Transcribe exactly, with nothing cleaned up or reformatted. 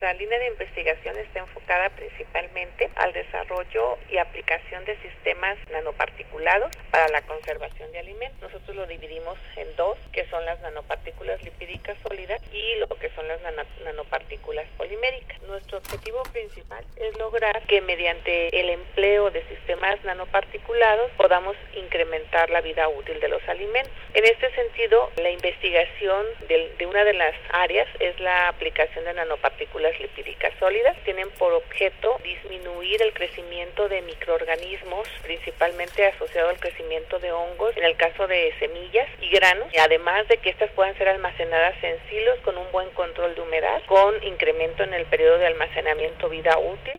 La línea de investigación está enfocada principalmente al desarrollo y aplicación de sistemas nanoparticulados para la conservación de alimentos. Nosotros lo dividimos en dos, que son las nanopartículas lipídicas sólidas y lo que son las nano- nanopartículas poliméricas. Nuestro objetivo principal es lograr que mediante el empleo de sistemas nanoparticulados podamos incrementar la vida útil de los alimentos. En este sentido, la investigación de, de una de las áreas es la aplicación de nanopartículas lipídicas sólidas. Tienen por objeto disminuir el crecimiento de microorganismos, principalmente asociado al crecimiento de hongos, en el caso de semillas y granos, y además de que estas puedan ser almacenadas en silos con un buen control de humedad, con incremento en el periodo de almacenamiento vida útil